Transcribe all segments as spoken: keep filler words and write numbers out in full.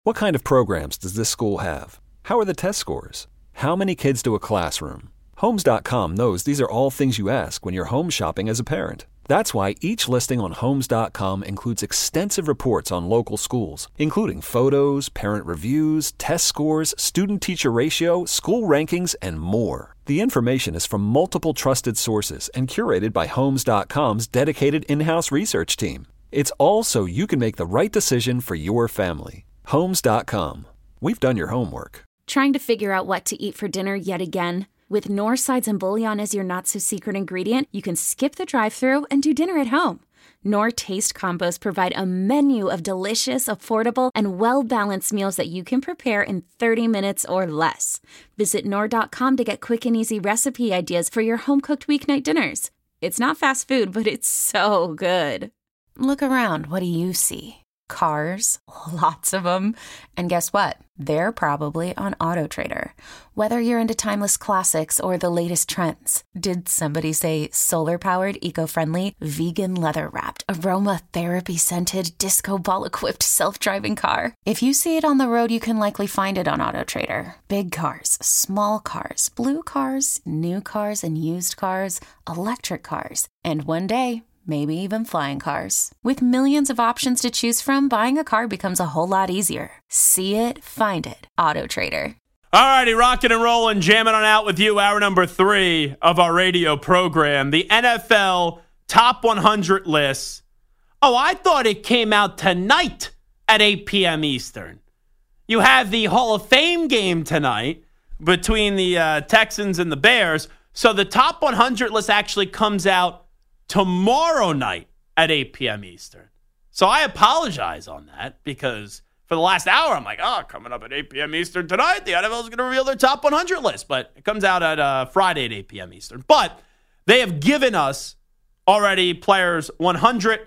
What kind of programs does this school have? How are the test scores? How many kids do a classroom? Homes dot com knows these are all things you ask when you're home shopping as a parent. That's why each listing on Homes dot com includes extensive reports on local schools, including photos, parent reviews, test scores, student-teacher ratio, school rankings, and more. The information is from multiple trusted sources and curated by Homes dot com's dedicated in-house research team. It's all so you can make the right decision for your family. Homes dot com. We've done your homework. Trying to figure out what to eat for dinner yet again? With Knorr sides and bouillon as your not-so-secret ingredient, you can skip the drive-thru and do dinner at home. Knorr Taste Combos provide a menu of delicious, affordable, and well-balanced meals that you can prepare in thirty minutes or less. Visit Knorr dot com to get quick and easy recipe ideas for your home-cooked weeknight dinners. It's not fast food, but it's so good. Look around. What do you see? Cars, lots of them. And guess what? They're probably on AutoTrader. Whether you're into timeless classics or the latest trends. Did somebody say solar-powered, eco-friendly, vegan leather-wrapped, aromatherapy-scented, disco ball-equipped self-driving car? If you see it on the road, you can likely find it on AutoTrader. Big cars, small cars, blue cars, new cars and used cars, electric cars, and one day, maybe even flying cars. With millions of options to choose from, buying a car becomes a whole lot easier. See it, find it. AutoTrader. All righty, rocking and rolling, jamming on out with you. Hour number three of our radio program. The N F L Top one hundred list. Oh, I thought it came out tonight at eight p.m. Eastern. You have the Hall of Fame game tonight between the uh, Texans and the Bears. So the Top one hundred list actually comes out tomorrow night at eight p.m. Eastern. So I apologize on that because for the last hour, I'm like, oh, coming up at eight p.m. Eastern tonight, the N F L is going to reveal their top one hundred list. But it comes out at uh, Friday at eight p.m. Eastern. But they have given us already players one hundred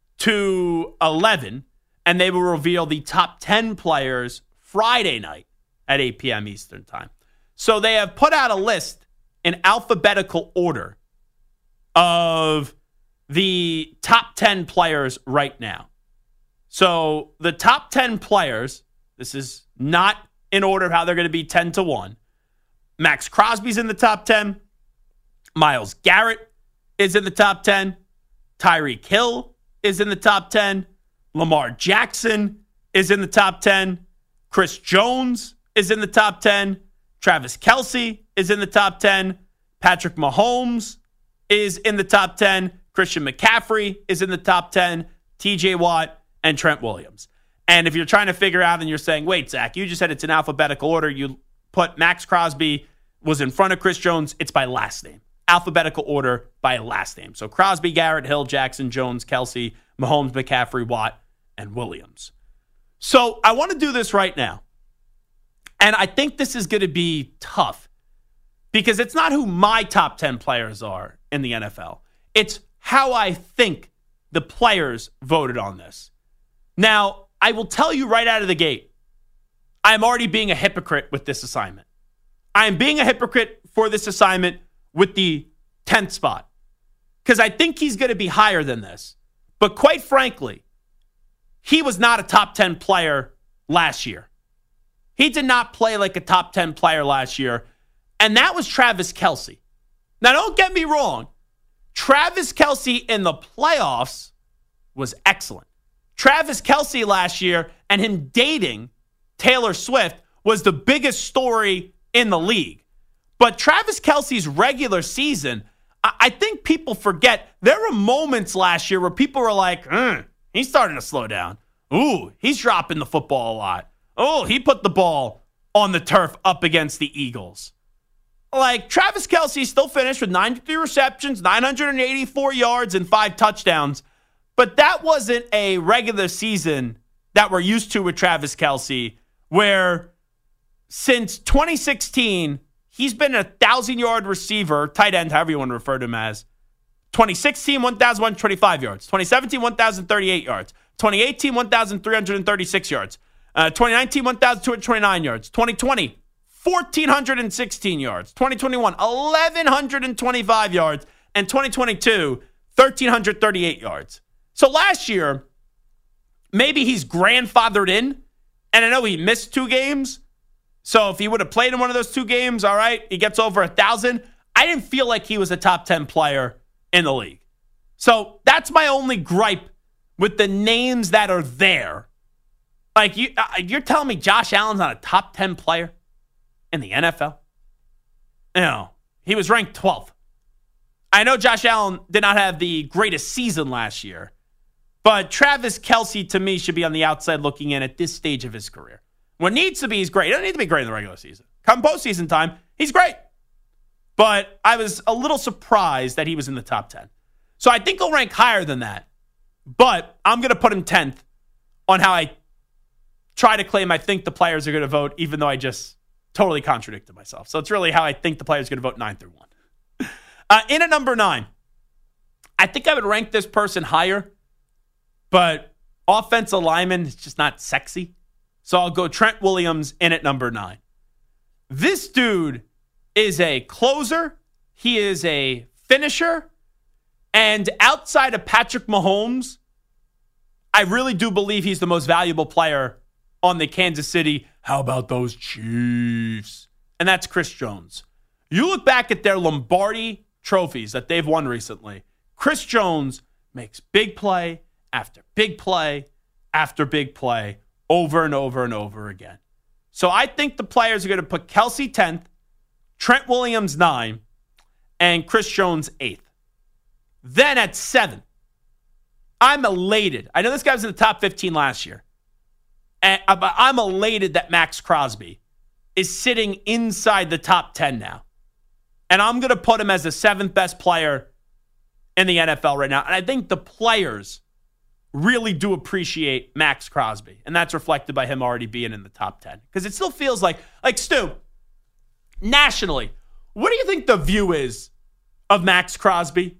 to eleven, and they will reveal the top ten players Friday night at eight p.m. Eastern time. So they have put out a list in alphabetical order of the top ten players right now. So the top ten players, this is not in order of how they're going to be ten to one. Max Crosby's in the top ten. Myles Garrett is in the top ten. Tyreek Hill is in the top ten. Lamar Jackson is in the top ten. Chris Jones is in the top ten. Travis Kelce is in the top ten. Patrick Mahomes is in the top ten. Christian McCaffrey is in the top ten. T J Watt and Trent Williams. And if you're trying to figure out and you're saying, wait, Zach, you just said it's in alphabetical order. You put Max Crosby was in front of Chris Jones. It's by last name. Alphabetical order by last name. So Crosby, Garrett, Hill, Jackson, Jones, Kelce, Mahomes, McCaffrey, Watt, and Williams. So I want to do this right now. And I think this is going to be tough because it's not who my top ten players are in the N F L. It's how I think the players voted on this. Now, I will tell you right out of the gate, I'm already being a hypocrite with this assignment. I am being a hypocrite for this assignment with the tenth spot because I think he's going to be higher than this. But quite frankly, he was not a top ten player last year. He did not play like a top ten player last year, and that was Travis Kelce. Now, don't get me wrong. Travis Kelce in the playoffs was excellent. Travis Kelce last year and him dating Taylor Swift was the biggest story in the league. But Travis Kelce's regular season, I think people forget there were moments last year where people were like, mm, he's starting to slow down. Ooh, he's dropping the football a lot. Oh, he put the ball on the turf up against the Eagles. Like, Travis Kelce still finished with ninety-three receptions, nine hundred eighty-four yards, and five touchdowns. But that wasn't a regular season that we're used to with Travis Kelce, where since twenty sixteen, he's been a one thousand-yard receiver, tight end, however you want to refer to him as. twenty sixteen, one thousand one hundred twenty-five yards. twenty seventeen, one thousand thirty-eight yards. twenty eighteen, one thousand three hundred thirty-six yards. Uh, twenty nineteen, one thousand two hundred twenty-nine yards. twenty twenty, one thousand four hundred sixteen yards. twenty twenty-one, one thousand one hundred twenty-five yards. And twenty twenty-two, one thousand three hundred thirty-eight yards. So last year, maybe he's grandfathered in And I know he missed two games. So if he would have played in one of those two games, all right, he gets over a thousand. I didn't feel like he was a top ten player in the league. So that's my only gripe with the names that are there. Like, you, uh, you're telling me Josh Allen's not a top ten player in the N F L? You know, he was ranked twelfth. I know Josh Allen did not have the greatest season last year, but Travis Kelce, to me, should be on the outside looking in at this stage of his career. What needs to be is great. He doesn't need to be great in the regular season. Come postseason time, he's great. But I was a little surprised that he was in the top ten. So I think he'll rank higher than that. But I'm going to put him tenth on how I try to claim I think the players are going to vote, even though I just totally contradicted myself. So it's really how I think the players are going to vote nine through one. Uh, in at number nine, I think I would rank this person higher, but offensive lineman is just not sexy. So I'll go Trent Williams in at number nine. This dude is a closer. He is a finisher. And outside of Patrick Mahomes, I really do believe he's the most valuable player on the Kansas City. How about those Chiefs? And that's Chris Jones. You look back at their Lombardi trophies that they've won recently. Chris Jones makes big play after big play after big play over and over and over again. So I think the players are going to put Kelce tenth, Trent Williams nine, and Chris Jones eighth. Then at seven, I'm elated. I know this guy was in the top fifteen last year. And, but I'm elated that Max Crosby is sitting inside the top ten now. And I'm going to put him as the seventh best player in the N F L right now. And I think the players really do appreciate Max Crosby. And that's reflected by him already being in the top ten. Because it still feels like, like Stu, nationally, what do you think the view is of Max Crosby?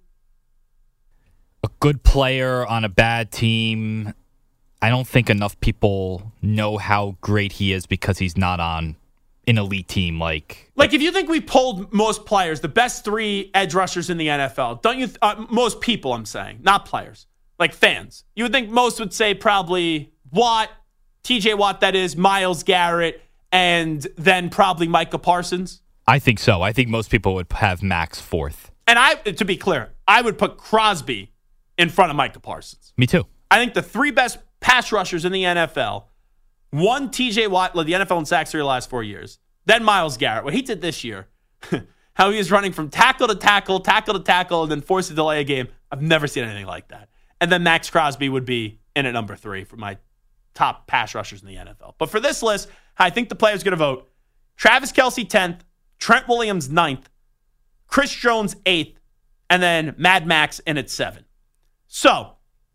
A good player on a bad team. I don't think enough people know how great he is because he's not on an elite team. Like, like if you think we polled most players, the best three edge rushers in the N F L, don't you? Th- uh, most people, I'm saying, not players, like fans. You would think most would say probably Watt, T J Watt, that is, Myles Garrett, and then probably Micah Parsons. I think so. I think most people would have Max fourth. And I, to be clear, I would put Crosby in front of Micah Parsons. Me too. I think the three best pass rushers in the N F L, one, T J Watt, led the N F L in sacks for the last four years. Then Myles Garrett, what he did this year, how he was running from tackle to tackle, tackle to tackle, and then forced to delay a game. I've never seen anything like that. And then Max Crosby would be in at number three for my top pass rushers in the N F L. But for this list, I think the players going to vote Travis Kelce tenth, Trent Williams ninth, Chris Jones eighth, and then Mad Max in at seven. So,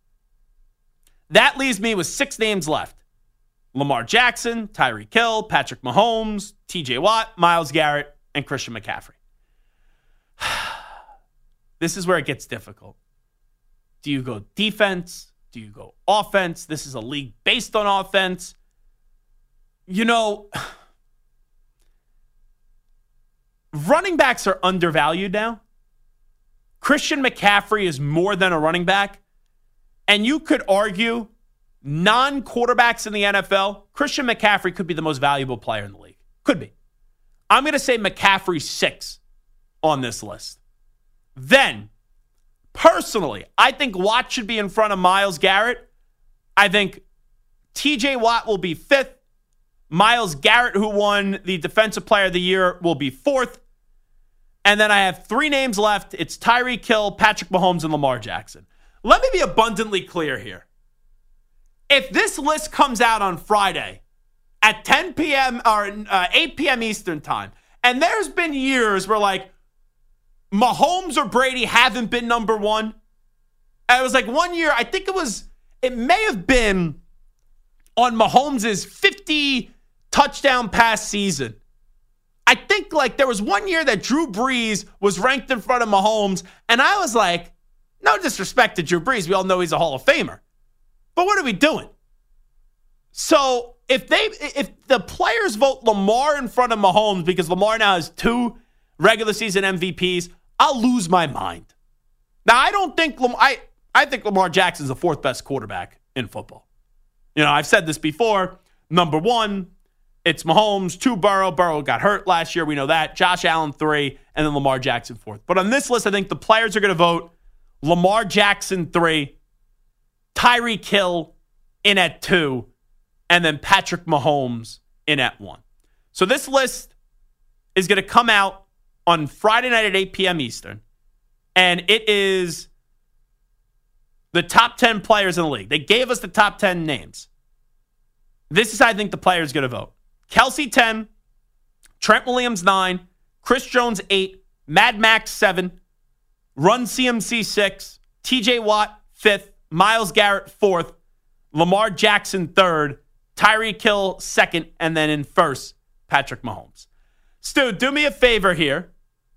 that leaves me with six names left. Lamar Jackson, Tyreek Hill, Patrick Mahomes, T J Watt, Myles Garrett, and Christian McCaffrey. This is where it gets difficult. Do you go defense? Do you go offense? This is a league based on offense. You know, running backs are undervalued now. Christian McCaffrey is more than a running back. And you could argue non-quarterbacks in the N F L, Christian McCaffrey could be the most valuable player in the league. Could be. I'm going to say McCaffrey six on this list. Then, personally, I think Watt should be in front of Myles Garrett. I think T J Watt will be fifth. Myles Garrett, who won the Defensive Player of the Year, will be fourth. And then I have three names left. It's Tyreek Hill, Patrick Mahomes, and Lamar Jackson. Let me be abundantly clear here. If this list comes out on Friday at ten p.m. or uh, eight p.m. Eastern time, and there's been years where like Mahomes or Brady haven't been number one. And it was like one year, I think it was, it may have been on Mahomes' fifty touchdown pass season. I think like there was one year that Drew Brees was ranked in front of Mahomes, and I was like, no disrespect to Drew Brees. We all know he's a Hall of Famer. But what are we doing? So if they, if the players vote Lamar in front of Mahomes because Lamar now has two regular season M V Ps, I'll lose my mind. Now, I don't think, Lam- I, I think Lamar Jackson's the fourth best quarterback in football. You know, I've said this before, number one, it's Mahomes. Two, Burrow. Burrow got hurt last year. We know that. Josh Allen, three. And then Lamar Jackson, fourth. But on this list, I think the players are going to vote Lamar Jackson, three. Tyreek Hill in at two. And then Patrick Mahomes in at one. So this list is going to come out on Friday night at eight p.m. Eastern. And it is the top ten players in the league. They gave us the top ten names. This is how I think the players are going to vote. Kelsey, ten. Trent Williams, nine. Chris Jones, eight. Mad Max, seven. Run C M C, six. T J Watt, fifth. Myles Garrett, fourth. Lamar Jackson, third. Tyreek Hill, second. And then in first, Patrick Mahomes. Stu, do me a favor here.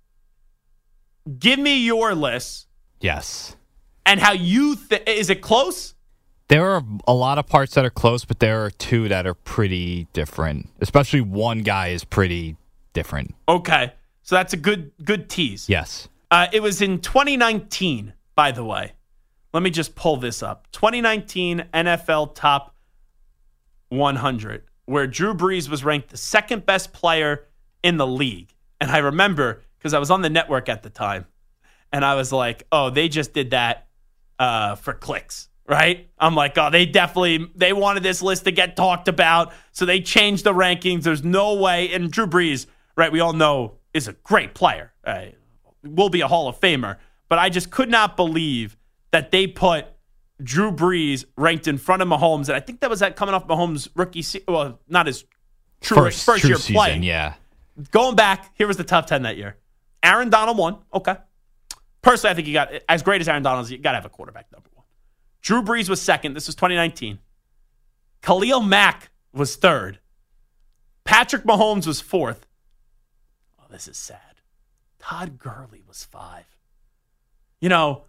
Give me your list. Yes. And how you think. Is it close? There are a lot of parts that are close, but there are two that are pretty different. Especially one guy is pretty different. Okay. So that's a good good tease. Yes. Uh, it was in twenty nineteen, by the way. Let me just pull this up. twenty nineteen N F L Top one hundred, where Drew Brees was ranked the second best player in the league. And I remember, because I was on the network at the time, and I was like, oh, they just did that uh, for clicks, right? I'm like, oh, they definitely, they wanted this list to get talked about, so they changed the rankings. There's no way. And Drew Brees, right, we all know, is a great player. Uh, will be a Hall of Famer. But I just could not believe that they put Drew Brees ranked in front of Mahomes. And I think that was that coming off Mahomes' rookie season. Well, not his true First, first true year season, playing. Yeah. Going back, here was the top ten that year. Aaron Donald won. Okay. Personally, I think you got, as great as Aaron Donald is, you got to have a quarterback number one. Drew Brees was second. This was twenty nineteen. Khalil Mack was third. Patrick Mahomes was fourth. Oh, this is sad. Todd Gurley was five. You know,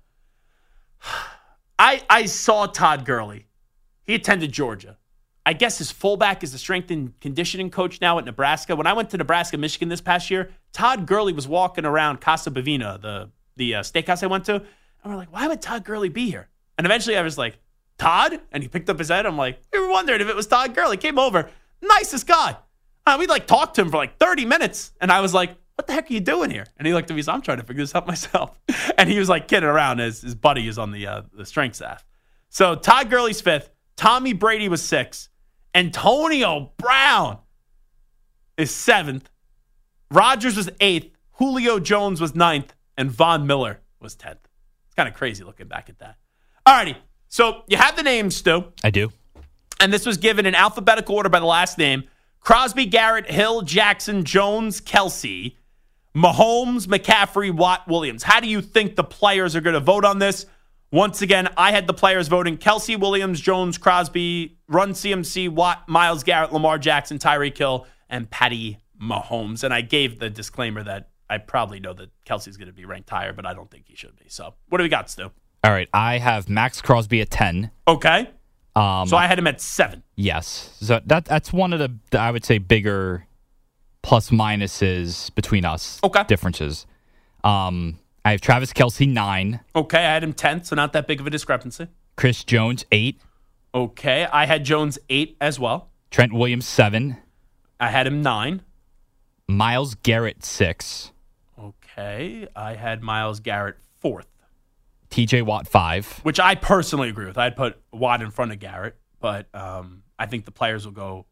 I I saw Todd Gurley. He attended Georgia. I guess his fullback is the strength and conditioning coach now at Nebraska. When I went to Nebraska, Michigan this past year, Todd Gurley was walking around Casa Bovina, the, the uh, steakhouse I went to. And we're like, why would Todd Gurley be here? And eventually I was like, Todd? And he picked up his head. I'm like, we were wondering if it was Todd Gurley. Came over. Nicest guy. Uh, we like talked to him for like thirty minutes. And I was like, what the heck are you doing here? And he looked at me, so I'm trying to figure this out myself. And he was like kidding around as his buddy is on the uh, the strength staff. So Todd Gurley's fifth. Tommy Brady was sixth. Antonio Brown is seventh. Rodgers was eighth. Julio Jones was ninth. And Von Miller was tenth. It's kind of crazy looking back at that. All righty. So you have the names, Stu. I do. And this was given in alphabetical order by the last name. Crosby, Garrett, Hill, Jackson, Jones, Kelsey, Mahomes, McCaffrey, Watt, Williams. How do you think the players are going to vote on this? Once again, I had the players voting Kelsey, Williams, Jones, Crosby, Run C M C, Watt, Myles Garrett, Lamar Jackson, Tyreek Hill, and Patty Mahomes. And I gave the disclaimer that I probably know that Kelsey's going to be ranked higher, but I don't think he should be. So what do we got, Stu? All right. I have Max Crosby at ten. Okay. Um, so I had him at seven. Yes. So that that's one of the, the I would say, bigger plus minuses between us. Okay. Differences. Um, I have Travis Kelce, nine. Okay, I had him tenth, so not that big of a discrepancy. Chris Jones, eight. Okay, I had Jones eight as well. Trent Williams, seven. I had him nine. Myles Garrett, six. Okay, I had Myles Garrett fourth. T J Watt, five. Which I personally agree with. I'd put Watt in front of Garrett, but um, I think the players will go.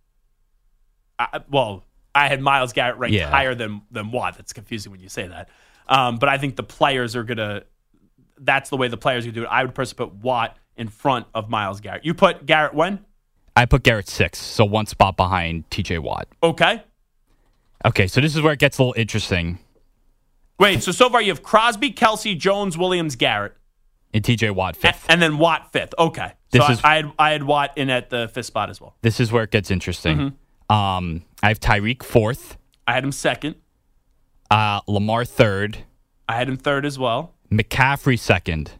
I, well, I had Myles Garrett ranked yeah. higher than, than Watt. That's confusing when you say that. Um, but I think the players are going to, that's the way the players are going to do it. I would personally put Watt in front of Myles Garrett. You put Garrett when? I put Garrett six, so one spot behind T J Watt. Okay. Okay, so this is where it gets a little interesting. Wait, so so far you have Crosby, Kelsey, Jones, Williams, Garrett. And T J Watt fifth. And then Watt fifth. Okay. This so is, I, I, had, I had Watt in at the fifth spot as well. This is where it gets interesting. Mm-hmm. Um, I have Tyreek fourth. I had him second. Uh, Lamar third. I had him third as well. McCaffrey second.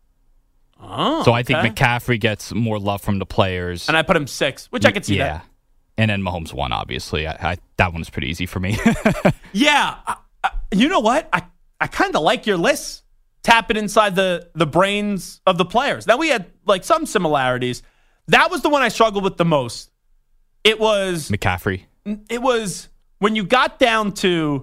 Oh, so I think okay. McCaffrey gets more love from the players. And I put him sixth, which I could see yeah. that. And then Mahomes one, obviously. I, I, that one's pretty easy for me. yeah. I, I, you know what? I, I kind of like your list. Tap it inside the, the brains of the players. Now, we had like some similarities. That was the one I struggled with the most. it was McCaffrey. It was when you got down to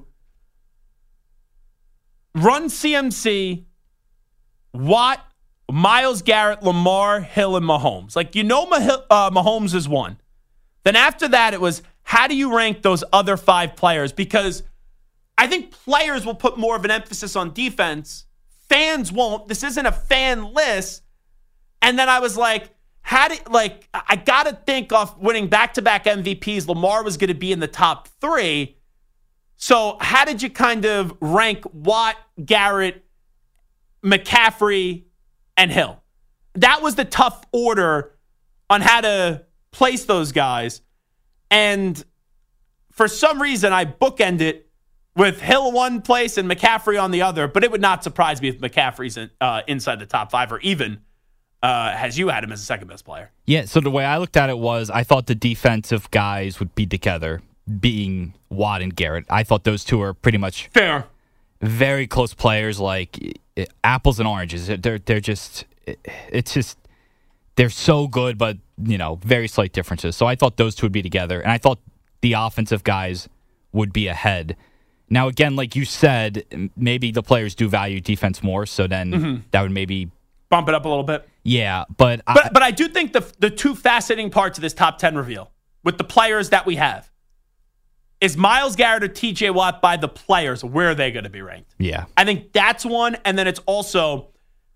run C M C, Watt, Myles Garrett, Lamar, Hill, and Mahomes. Like, you know Mah- uh, Mahomes is one. Then after that, it was how do you rank those other five players? Because I think players will put more of an emphasis on defense. Fans won't. This isn't a fan list. And then I was like, how did, like, I got to think off winning back-to-back M V Ps, Lamar was going to be in the top three. So how did you kind of rank Watt, Garrett, McCaffrey, and Hill? That was the tough order on how to place those guys. And for some reason, I bookend it with Hill one place and McCaffrey on the other, but it would not surprise me if McCaffrey's in, uh, inside the top five or even uh, as you had him as the second best player. Yeah, so the way I looked at it was I thought the defensive guys would be together, being Watt and Garrett. I thought those two are pretty much fair, very close players, like it, apples and oranges. They're they're just it, it's just they're so good, but you know, very slight differences. So I thought those two would be together, and I thought the offensive guys would be ahead. Now, again, like you said, maybe the players do value defense more, so then mm-hmm. that would maybe bump it up a little bit. Yeah, but but I, but I do think the the two fascinating parts of this top ten reveal with the players that we have is Myles Garrett or T J Watt by the players. Where are they going to be ranked? Yeah, I think that's one, and then it's also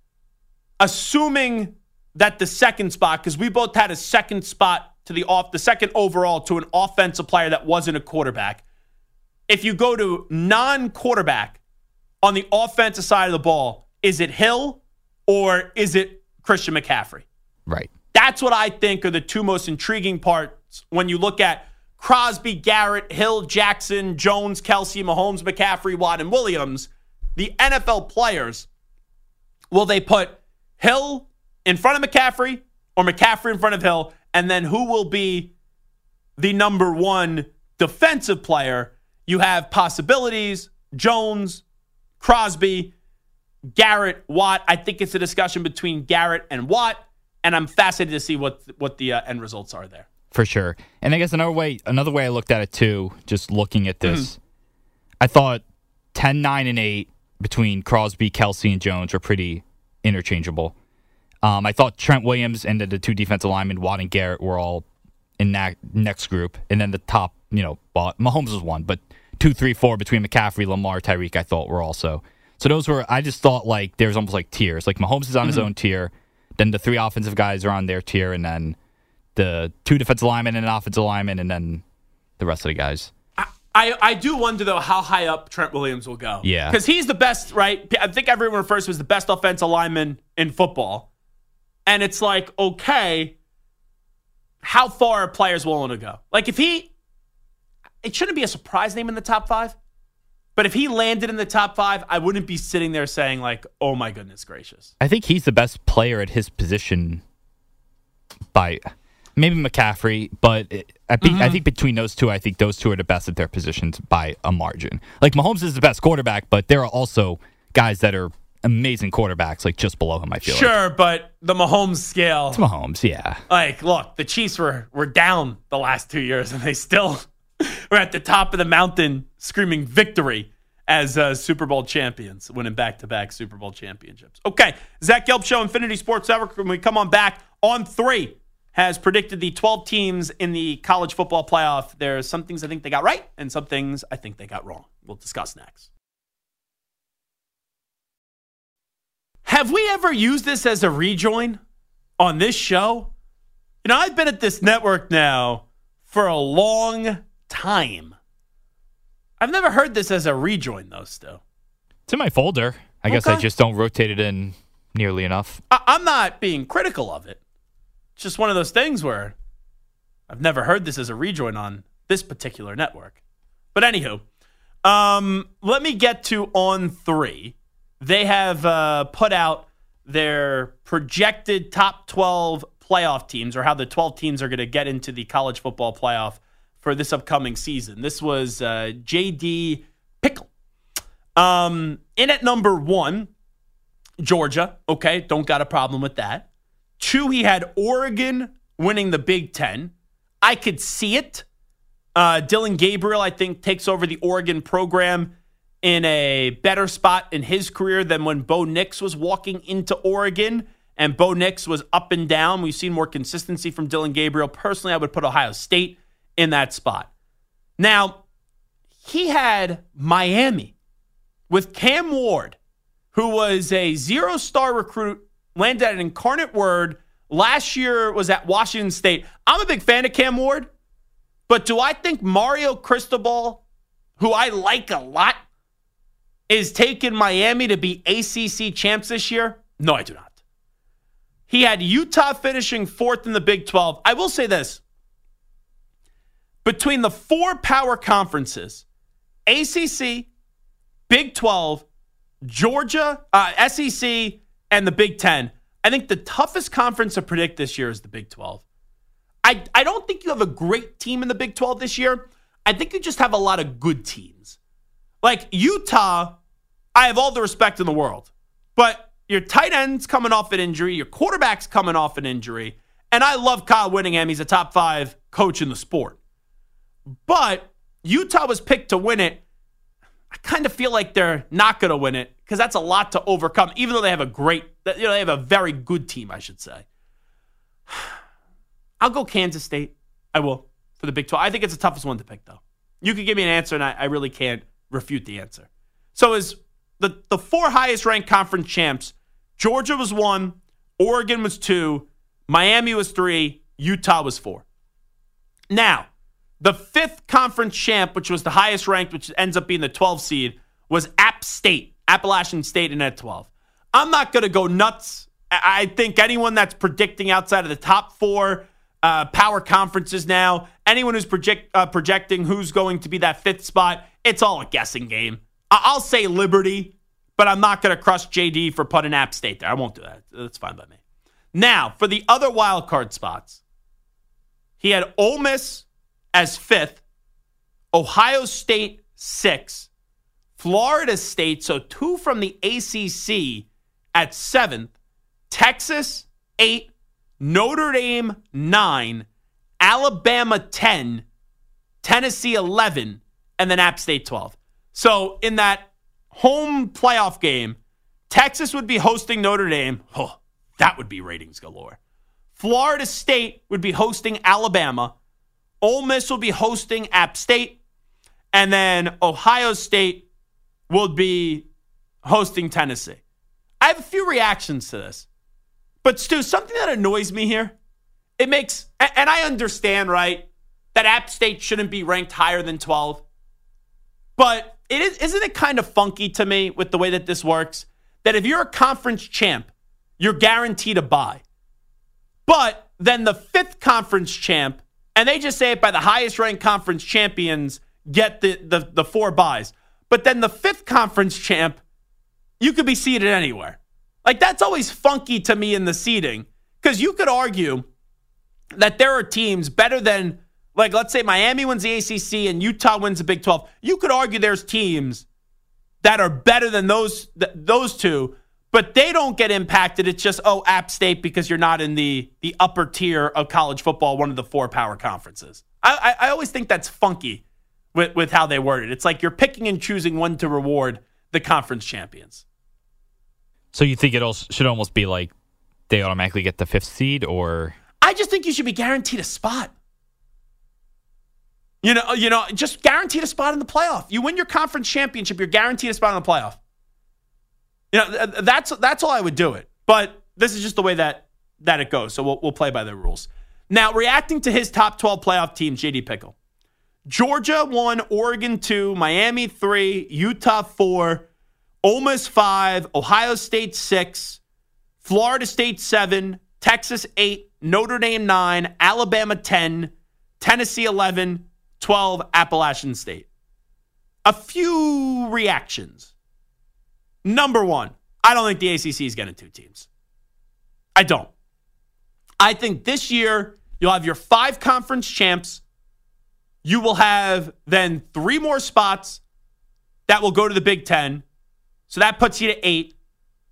assuming that the second spot, because we both had a second spot to the off the second overall to an offensive player that wasn't a quarterback. If you go to non-quarterback on the offensive side of the ball, is it Hill or is it Christian McCaffrey? Right. That's what I think are the two most intriguing parts when you look at Crosby, Garrett, Hill, Jackson, Jones, Kelsey, Mahomes, McCaffrey, Watt, and Williams. The N F L players, will they put Hill in front of McCaffrey or McCaffrey in front of Hill? And then who will be the number one defensive player? You have possibilities, Jones, Crosby, Garrett, Watt. I think it's a discussion between Garrett and Watt, and I'm fascinated to see what what the uh, end results are there. For sure. And I guess another way another way I looked at it too, just looking at this, mm-hmm. I thought ten, nine, and eight between Crosby, Kelsey, and Jones were pretty interchangeable. Um, I thought Trent Williams and the, the two defensive linemen, Watt and Garrett, were all in that next group. And then the top, you know, well, Mahomes was one, but two, three, four between McCaffrey, Lamar, Tyreek, I thought were also. So those were, I just thought like there's almost like tiers. Like Mahomes is on mm-hmm. his own tier, then the three offensive guys are on their tier, and then the two defensive linemen and an offensive lineman, and then the rest of the guys. I, I, I do wonder, though, how high up Trent Williams will go. Yeah. Because he's the best, right? I think everyone refers to him as the best offensive lineman in football. And it's like, okay, how far are players willing to go? Like, if he, it shouldn't be a surprise name in the top five. But if he landed in the top five, I wouldn't be sitting there saying, like, oh, my goodness gracious. I think he's the best player at his position by maybe McCaffrey, but it, I, think, mm-hmm. I think between those two, I think those two are the best at their positions by a margin. Like, Mahomes is the best quarterback, but there are also guys that are amazing quarterbacks, like, just below him, I feel sure, like. Sure, but the Mahomes scale. It's Mahomes, yeah. Like, look, the Chiefs were, were down the last two years, and they still were at the top of the mountain screaming victory as uh, Super Bowl champions, winning back-to-back Super Bowl championships. Okay, Zach Gelb Show, Infinity Sports Network. When we come on back, On three has predicted the twelve teams in the college football playoff. There's some things I think they got right and some things I think they got wrong. We'll discuss next. Have we ever used this as a rejoin on this show? You know, I've been at this network now for a long time. I've never heard this as a rejoin, though, still. It's in my folder. I okay. guess I just don't rotate it in nearly enough. I- I'm not being critical of it. It's just one of those things where I've never heard this as a rejoin on this particular network. But anywho, um, let me get to On three. They have uh, put out their projected top twelve playoff teams, or how the twelve teams are going to get into the college football playoff for this upcoming season. This was uh, J D Pickle. Um, in at number one, Georgia. Okay, don't got a problem with that. Two, he had Oregon winning the Big Ten. I could see it. Uh, Dylan Gabriel, I think, takes over the Oregon program in a better spot in his career than when Bo Nix was walking into Oregon. And Bo Nix was up and down. We've seen more consistency from Dylan Gabriel. Personally, I would put Ohio State in that spot. Now, he had Miami with Cam Ward, who was a zero-star recruit, landed at Incarnate Word. Last year was at Washington State. I'm a big fan of Cam Ward, but do I think Mario Cristobal, who I like a lot, is taking Miami to be A C C champs this year? No, I do not. He had Utah finishing fourth in the Big twelve. I will say this. Between the four power conferences, A C C, Big twelve, Georgia, uh, S E C, and the Big ten, I think the toughest conference to predict this year is the Big twelve. I, I don't think you have a great team in the Big twelve this year. I think you just have a lot of good teams. Like Utah, I have all the respect in the world. But your tight end's coming off an injury. Your quarterback's coming off an injury. And I love Kyle Whittingham. He's a top five coach in the sport. But Utah was picked to win it. I kind of feel like they're not going to win it because that's a lot to overcome, even though they have a great, you know, they have a very good team, I should say. I'll go Kansas State. I will for the Big twelve. I think it's the toughest one to pick, though. You could give me an answer, and I, I really can't refute the answer. So is the, the four highest-ranked conference champs, Georgia was one, Oregon was two, Miami was three, Utah was four. Now, the fifth conference champ, which was the highest ranked, which ends up being the twelfth seed, was App State, Appalachian State in at twelve. I'm not going to go nuts. I think anyone that's predicting outside of the top four uh, power conferences now, anyone who's project, uh, projecting who's going to be that fifth spot, it's all a guessing game. I- I'll say Liberty, but I'm not going to crush J D for putting App State there. I won't do that. That's fine by me. Now, for the other wild card spots, he had Ole Miss as fifth, Ohio State sixth, Florida State, so two from the A C C at seventh, Texas eight, Notre Dame nine, Alabama ten, Tennessee eleven, and then App State twelve. So in that home playoff game, Texas would be hosting Notre Dame. Oh, that would be ratings galore. Florida State would be hosting Alabama. Ole Miss will be hosting App State. And then Ohio State will be hosting Tennessee. I have a few reactions to this. But Stu, something that annoys me here, it makes, and I understand, right, that App State shouldn't be ranked higher than twelve. But it is, isn't it kind of funky to me with the way that this works? That if you're a conference champ, you're guaranteed a bye. But then the fifth conference champ, and they just say it by the highest ranked conference champions, get the, the, the four byes. But then the fifth conference champ, you could be seated anywhere. Like, that's always funky to me in the seeding. Because you could argue that there are teams better than, like, let's say Miami wins the A C C and Utah wins the Big twelve. You could argue there's teams that are better than those th- those two, but they don't get impacted. It's just, oh, App State because you're not in the, the upper tier of college football, one of the four power conferences. I, I, I always think that's funky with, with how they word it. It's like you're picking and choosing one to reward the conference champions. So you think it also should almost be like they automatically get the fifth seed, or? I just think you should be guaranteed a spot. You know, you know, just guaranteed a spot in the playoff. You win your conference championship, you're guaranteed a spot in the playoff. You know, that's that's all I would do it. But this is just the way that that it goes. So we'll we'll play by the rules. Now, reacting to his top twelve playoff teams, J D Pickle. Georgia one, Oregon two, Miami three, Utah four, Ole Miss five, Ohio State six, Florida State seven, Texas eight, Notre Dame nine, Alabama ten, Tennessee eleven, twelve, Appalachian State. A few reactions. Number one, I don't think the A C C is getting two teams. I don't. I think this year you'll have your five conference champs. You will have then three more spots that will go to the Big Ten. So that puts you to eight.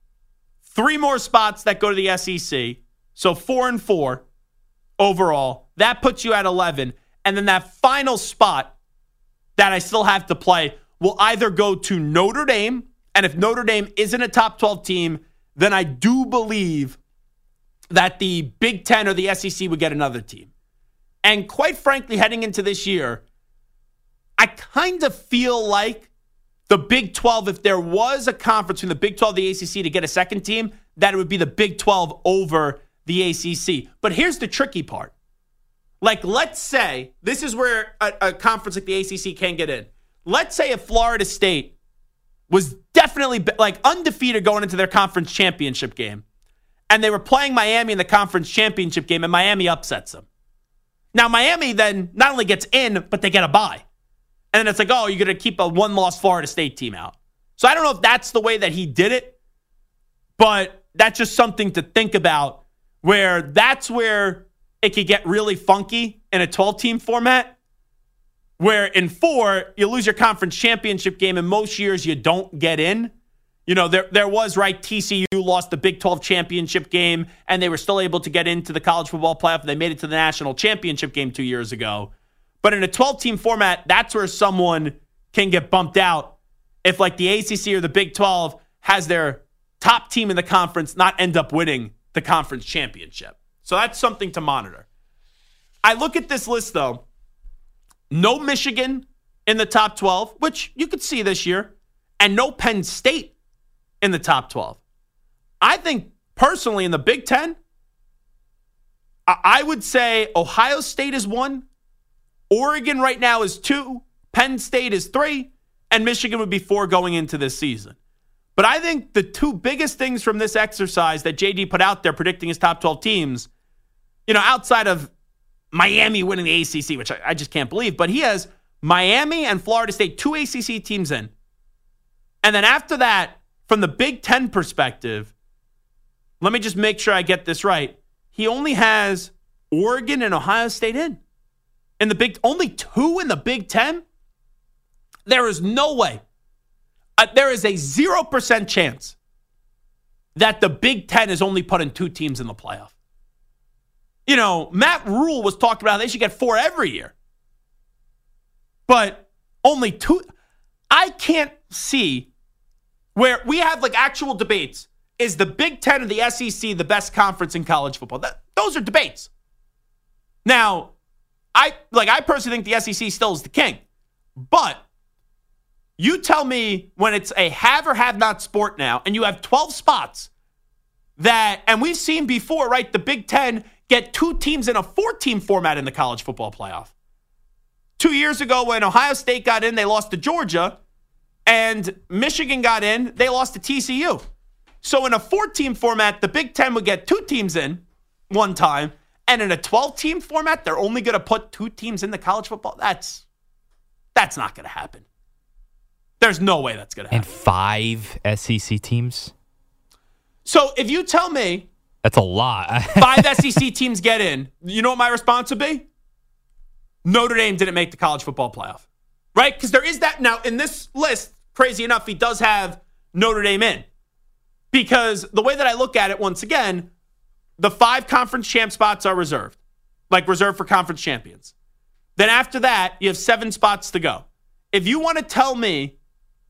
Three more spots that go to the S E C. So four and four overall. That puts you at eleven. And then that final spot that I still have to play will either go to Notre Dame. And if Notre Dame isn't a top twelve team, then I do believe that the Big Ten or the S E C would get another team. And quite frankly, heading into this year, I kind of feel like the Big twelve, if there was a conference between the Big twelve and the A C C to get a second team, that it would be the Big twelve over the A C C. But here's the tricky part. Like, let's say, this is where a, a conference like the A C C can get in. Let's say if Florida State was definitely like undefeated going into their conference championship game, and they were playing Miami in the conference championship game, and Miami upsets them. Now, Miami then not only gets in, but they get a bye. And then it's like, oh, you're going to keep a one-loss Florida State team out. So I don't know if that's the way that he did it, but that's just something to think about, where that's where it could get really funky in a twelve-team format, where in four, you lose your conference championship game, and most years you don't get in. You know, there there was, right, T C U lost the Big twelve championship game, and they were still able to get into the college football playoff. They made it to the national championship game two years ago. But in a twelve-team format, that's where someone can get bumped out if, like, the A C C or the Big twelve has their top team in the conference not end up winning the conference championship. So that's something to monitor. I look at this list, though. No Michigan in the top twelve, which you could see this year, and no Penn State in the top twelve. I think, personally, in the Big Ten, I would say Ohio State is one, Oregon right now is two, Penn State is three, and Michigan would be four going into this season. But I think the two biggest things from this exercise that J D put out there predicting his top twelve teams, you know, outside of Miami winning the A C C, which I, I just can't believe, but he has Miami and Florida State, two A C C teams in. And then after that, from the Big Ten perspective, let me just make sure I get this right. He only has Oregon and Ohio State in. In the Big, only two in the Big Ten? There is no way. Uh, there is a zero percent chance that the Big Ten is only putting two teams in the playoff. You know, Matt Rule was talking about how they should get four every year. But only two. I can't see where we have like actual debates. Is the Big Ten or the S E C the best conference in college football? That, those are debates. Now, I like I personally think the S E C still is the king. But you tell me when it's a have or have not sport now, and you have twelve spots that, and we've seen before, right, the Big Ten get two teams in a four-team format in the college football playoff. Two years ago when Ohio State got in, they lost to Georgia, and Michigan got in, they lost to T C U. So in a four-team format, the Big Ten would get two teams in one time, and in a twelve-team format, they're only going to put two teams in the college football. That's that's not going to happen. There's no way that's going to happen. And five S E C teams? So if you tell me that's a lot. five S E C teams get in, you know what my response would be? Notre Dame didn't make the college football playoff. Right? Because there is that. Now, in this list, crazy enough, he does have Notre Dame in. Because the way that I look at it, once again, the five conference champ spots are reserved. Like reserved for conference champions. Then after that, you have seven spots to go. If you want to tell me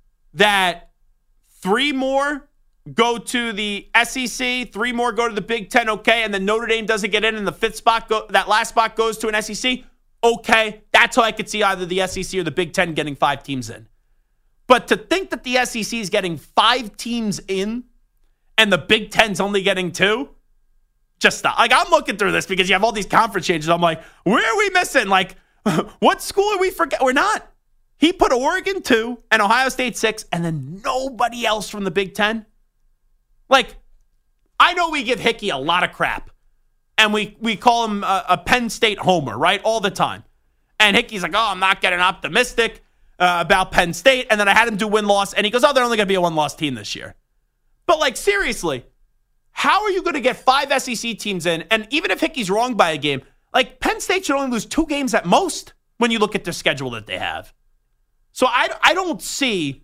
that three more go to the S E C, three more go to the Big Ten, okay, and then Notre Dame doesn't get in, and the fifth spot, go, that last spot goes to an S E C, okay, that's how I could see either the S E C or the Big Ten getting five teams in. But to think that the S E C is getting five teams in and the Big Ten's only getting two, just stop. Like, I'm looking through this because you have all these conference changes. I'm like, where are we missing? Like, what school are we forgetting? We're not. He put Oregon two and Ohio State six, and then nobody else from the Big Ten. Like, I know we give Hickey a lot of crap, and we we call him a, a Penn State homer, right, all the time. And Hickey's like, oh, I'm not getting optimistic uh, about Penn State. And then I had him do win-loss, and he goes, oh, they're only going to be a one-loss team this year. But, like, seriously, how are you going to get five S E C teams in? And even if Hickey's wrong by a game, like, Penn State should only lose two games at most when you look at their schedule that they have. So I, I don't see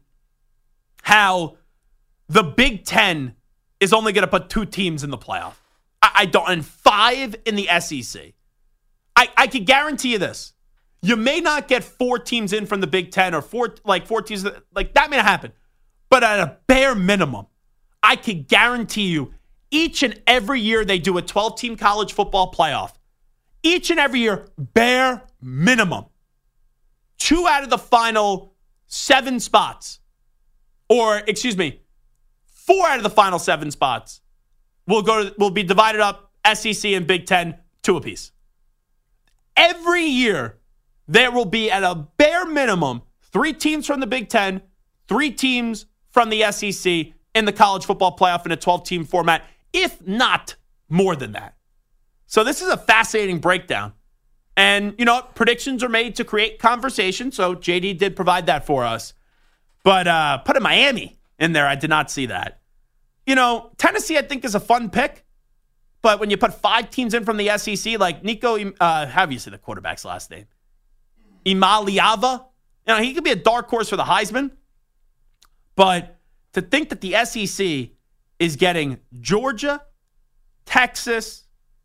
how the Big Ten is only going to put two teams in the playoff. I, I don't. And five in the S E C. I I, I can guarantee you this. You may not get four teams in from the Big Ten or four like four teams. Like, that may not happen. But at a bare minimum, I can guarantee you each and every year they do a twelve-team college football playoff. Each and every year, bare minimum, two out of the final seven spots, or excuse me, four out of the final seven spots will go to, will be divided up S E C and Big Ten two apiece. Every year, there will be at a bare minimum three teams from the Big Ten, three teams from the S E C in the college football playoff in a twelve-team format, if not more than that. So this is a fascinating breakdown. And, you know, predictions are made to create conversation, so J D did provide that for us. But uh, putting Miami in there, I did not see that. You know, Tennessee, I think, is a fun pick. But when you put five teams in from the S E C, like Nico, uh, how do you say the quarterback's last name? Imaliava. You know, he could be a dark horse for the Heisman. But to think that the S E C is getting Georgia, Texas,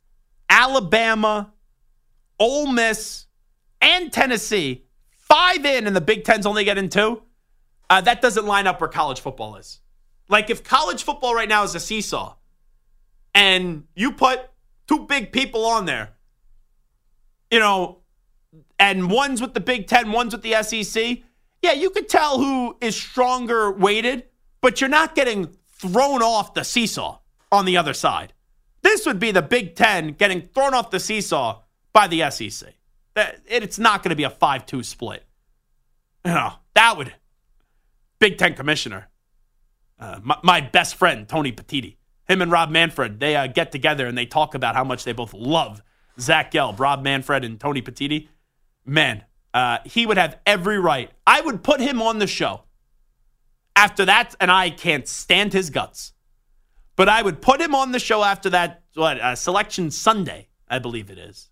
Alabama, Ole Miss, and Tennessee, five in, and the Big Ten's only getting two, uh, that doesn't line up where college football is. Like, if college football right now is a seesaw, and you put two big people on there, you know, and one's with the Big Ten, one's with the S E C, yeah, you could tell who is stronger weighted, but you're not getting thrown off the seesaw on the other side. This would be the Big Ten getting thrown off the seesaw by the S E C. It's not going to be a five two split. You know, that would, Big Ten commissioner, uh, my, my best friend, Tony Petitti, him and Rob Manfred, they uh, get together and they talk about how much they both love Zach Gelb, Rob Manfred and Tony Petitti. Man, uh, he would have every right. I would put him on the show after that, and I can't stand his guts. But I would put him on the show after that, what, uh, Selection Sunday, I believe it is.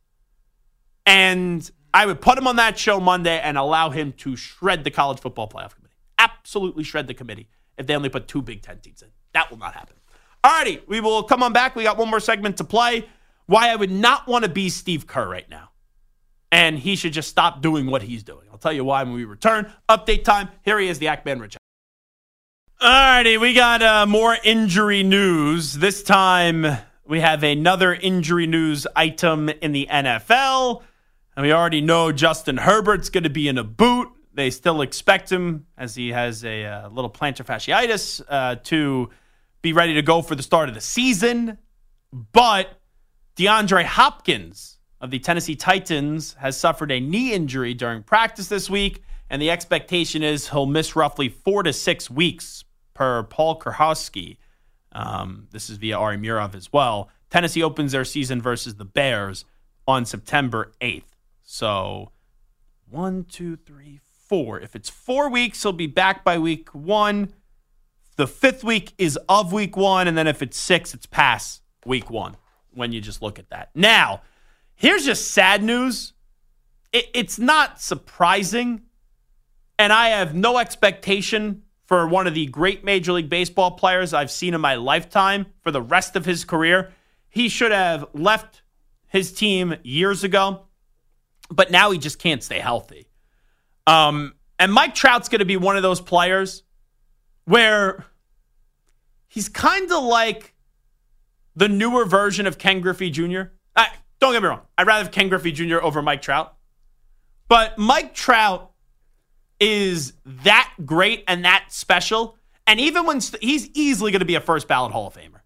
And I would put him on that show Monday and allow him to shred the college football playoff committee. Absolutely shred the committee if they only put two Big Ten teams in. That will not happen. All righty, we will come on back. We got one more segment to play. Why I would not want to be Steve Kerr right now. And he should just stop doing what he's doing. I'll tell you why when we return. Update time. Here he is, the Ackman Rich. All righty, we got uh, more injury news. This time we have another injury news item in the N F L. And we already know Justin Herbert's going to be in a boot. They still expect him, as he has a uh, little plantar fasciitis, uh, to be ready to go for the start of the season. But DeAndre Hopkins of the Tennessee Titans has suffered a knee injury during practice this week, and the expectation is he'll miss roughly four to six weeks per Paul Kurhowski. Um, this is via Ari Murov as well. Tennessee opens their season versus the Bears on September eighth. So one, two, three, four. If it's four weeks, he'll be back by week one. The fifth week is of week one, and then if it's six, it's past week one when you just look at that. Now, here's just sad news. It, it's not surprising, and I have no expectation for one of the great Major League Baseball players I've seen in my lifetime for the rest of his career. He should have left his team years ago, but now he just can't stay healthy. Um, and Mike Trout's going to be one of those players where he's kind of like the newer version of Ken Griffey Junior I, don't get me wrong. I'd rather have Ken Griffey Junior over Mike Trout. But Mike Trout is that great and that special. And even when st- he's easily going to be a first ballot Hall of Famer.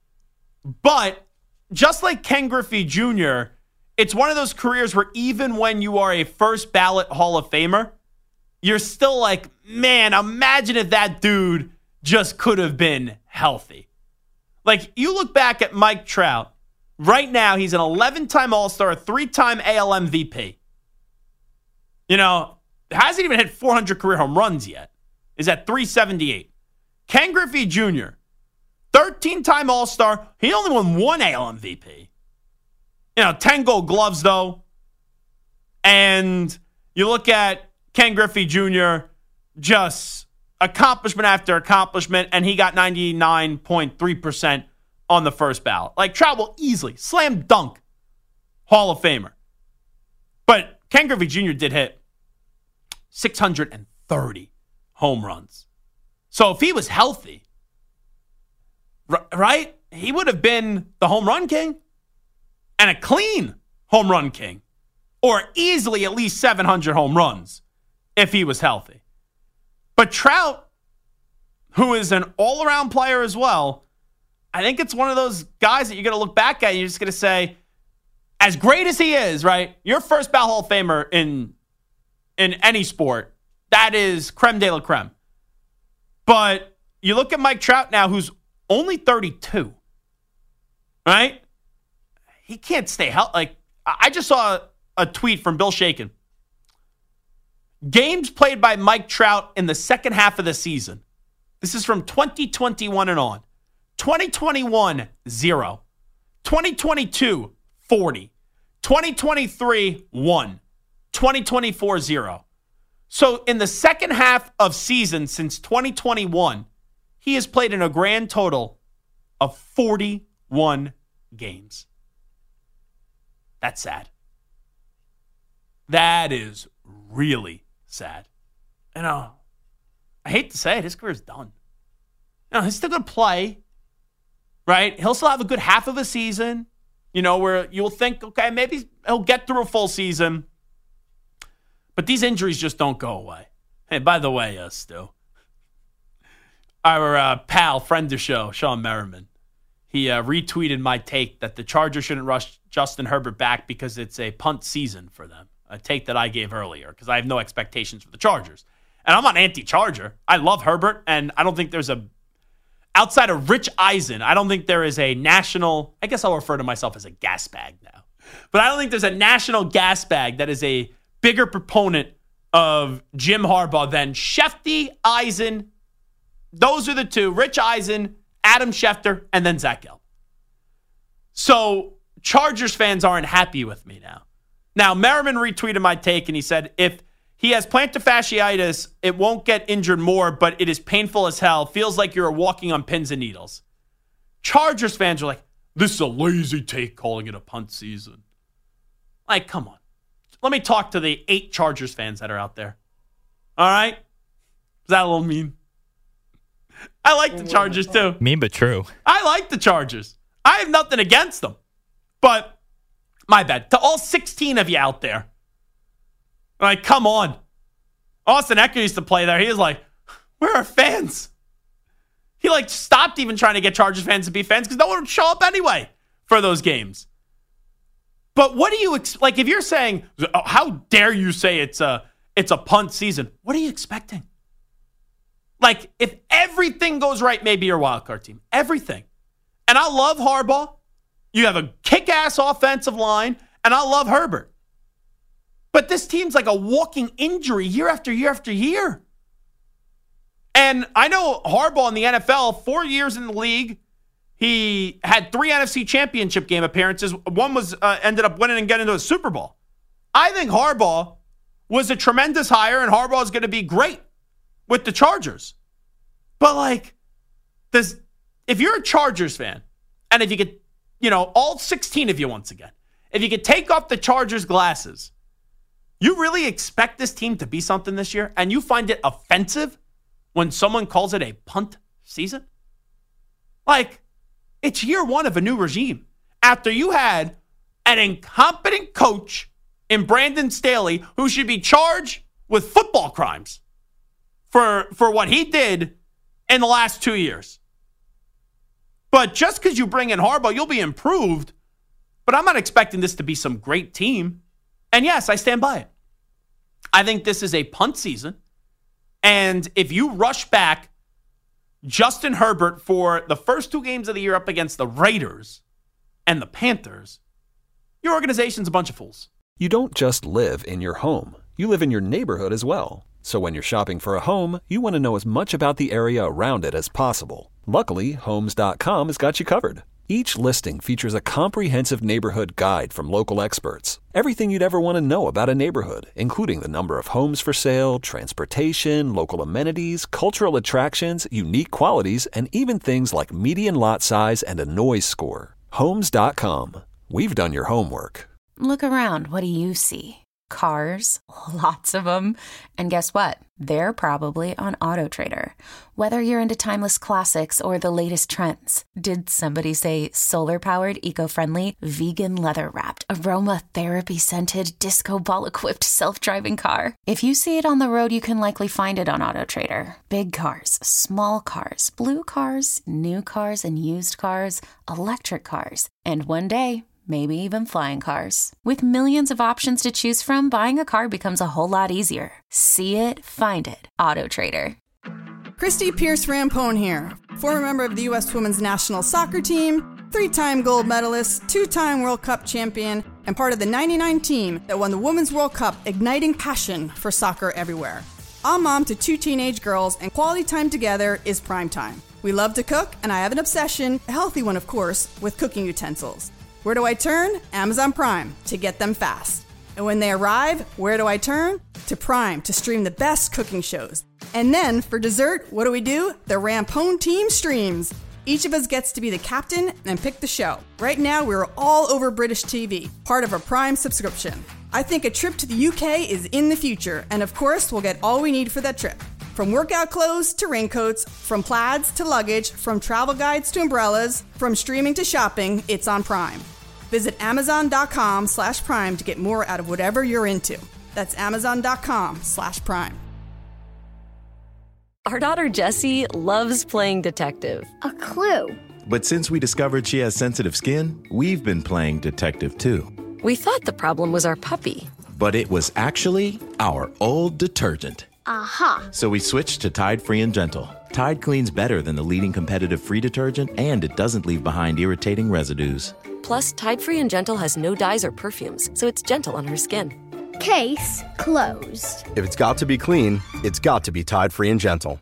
But just like Ken Griffey Junior, it's one of those careers where even when you are a first ballot Hall of Famer, you're still like, man, imagine if that dude just could have been healthy. Like, you look back at Mike Trout. Right now, he's an eleven-time All-Star, a three-time A L M V P. You know, hasn't even hit four hundred career home runs yet. Is at three seventy-eight. Ken Griffey Junior, thirteen-time All-Star. He only won one A L M V P. You know, ten gold gloves, though. And you look at Ken Griffey Junior, just accomplishment after accomplishment, and he got ninety-nine point three percent on the first ballot. Like, Trout will easily, slam dunk, Hall of Famer. Ken Griffey Junior did hit six hundred thirty home runs. So if he was healthy, r- right, he would have been the home run king and a clean home run king, or easily at least seven hundred home runs if he was healthy. But Trout, who is an all-around player as well, I think it's one of those guys that you're going to look back at and you're just going to say, as great as he is, right, your first ballot Hall of Famer in, in any sport, that is creme de la creme. But you look at Mike Trout now, who's only thirty-two, right? He can't stay healthy. Like, I just saw a tweet from Bill Shaken. Games played by Mike Trout in the second half of the season. This is from twenty twenty-one and on. twenty twenty-one, zero. twenty twenty-two, forty. twenty twenty-three, one. twenty twenty-four, zero. So in the second half of season since twenty twenty-one, he has played in a grand total of forty-one games. That's sad. That is really sad. You know, I hate to say it, his career's done. You know, he's still going to play, right? He'll still have a good half of a season, you know, where you'll think, okay, maybe he'll get through a full season. But these injuries just don't go away. Hey, by the way, uh, Stu, our uh, pal, friend of the show, Sean Merriman, he uh, retweeted my take that the Chargers shouldn't rush Justin Herbert back because it's a punt season for them. A take that I gave earlier because I have no expectations for the Chargers. And I'm not anti-Charger. I love Herbert, and I don't think there's a, outside of Rich Eisen, I don't think there is a national, I guess I'll refer to myself as a gas bag now. But I don't think there's a national gas bag that is a bigger proponent of Jim Harbaugh than Shefty, Eisen. Those are the two, Rich Eisen, Adam Schefter, and then Zach Gelb. So Chargers fans aren't happy with me now. Now, Merriman retweeted my take, and he said, if he has plantar fasciitis, it won't get injured more, but it is painful as hell. Feels like you're walking on pins and needles. Chargers fans are like, this is a lazy take calling it a punt season. Like, come on. Let me talk to the eight Chargers fans that are out there. All right? Is that a little mean? I like the Chargers, too. Mean but true. I like the Chargers. I have nothing against them. But, my bad. To all sixteen of you out there, like, come on. Austin Eckler used to play there. He was like, where are fans? He, like, stopped even trying to get Chargers fans to be fans because no one would show up anyway for those games. But what do you, ex- like, if you're saying, oh, how dare you say it's a, it's a punt season, what are you expecting? Like, if everything goes right, maybe you're a wild card team. Everything. And I love Harbaugh. You have a kick-ass offensive line, and I love Herbert. But this team's like a walking injury year after year after year. And I know Harbaugh in the N F L, four years in the league, he had three N F C championship game appearances. One was uh, ended up winning and getting into a Super Bowl. I think Harbaugh was a tremendous hire, and Harbaugh is going to be great with the Chargers. But, like, this, if you're a Chargers fan, and if you could, you know, all sixteen of you once again, if you could take off the Chargers glasses, you really expect this team to be something this year, and you find it offensive when someone calls it a punt season? Like, it's year one of a new regime. After you had an incompetent coach in Brandon Staley who should be charged with football crimes for, for what he did in the last two years. But just because you bring in Harbaugh, you'll be improved. But I'm not expecting this to be some great team. And yes, I stand by it. I think this is a punt season. And if you rush back Justin Herbert for the first two games of the year up against the Raiders and the Panthers, your organization's a bunch of fools. You don't just live in your home. You live in your neighborhood as well. So when you're shopping for a home, you want to know as much about the area around it as possible. Luckily, Homes dot com has got you covered. Each listing features a comprehensive neighborhood guide from local experts. Everything you'd ever want to know about a neighborhood, including the number of homes for sale, transportation, local amenities, cultural attractions, unique qualities, and even things like median lot size and a noise score. Homes dot com. We've done your homework. Look around. What do you see? Cars, lots of them. And guess what? They're probably on AutoTrader. Whether you're into timeless classics or the latest trends, did somebody say solar-powered, eco-friendly, vegan leather-wrapped, aromatherapy-scented, disco ball-equipped self-driving car? If you see it on the road, you can likely find it on AutoTrader. Big cars, small cars, blue cars, new cars and used cars, electric cars, and one day, maybe even flying cars. With millions of options to choose from, buying a car becomes a whole lot easier. See it, find it. AutoTrader. Christy Pierce-Rampone here, former member of the U S Women's National Soccer Team, three-time gold medalist, two-time World Cup champion, and part of the ninety-nine team that won the Women's World Cup, igniting passion for soccer everywhere. I'm mom to two teenage girls, and quality time together is prime time. We love to cook, and I have an obsession, a healthy one of course, with cooking utensils. Where do I turn? Amazon Prime, to get them fast. And when they arrive, where do I turn? To Prime, to stream the best cooking shows. And then, for dessert, what do we do? The Rampone team streams. Each of us gets to be the captain and pick the show. Right now, we're all over British T V, part of a Prime subscription. I think a trip to the U K is in the future, and of course, we'll get all we need for that trip. From workout clothes to raincoats, from plaids to luggage, from travel guides to umbrellas, from streaming to shopping, it's on Prime. Visit amazon.com slash prime to get more out of whatever you're into. That's amazon.com slash prime. Our daughter Jessie loves playing detective. A clue. But since we discovered she has sensitive skin, we've been playing detective too. We thought the problem was our puppy. But it was actually our old detergent. Aha. So we switched to Tide Free and Gentle. Tide cleans better than the leading competitive free detergent, and it doesn't leave behind irritating residues. Plus, Tide Free and Gentle has no dyes or perfumes, so it's gentle on her skin. Case closed. If it's got to be clean, it's got to be Tide Free and Gentle.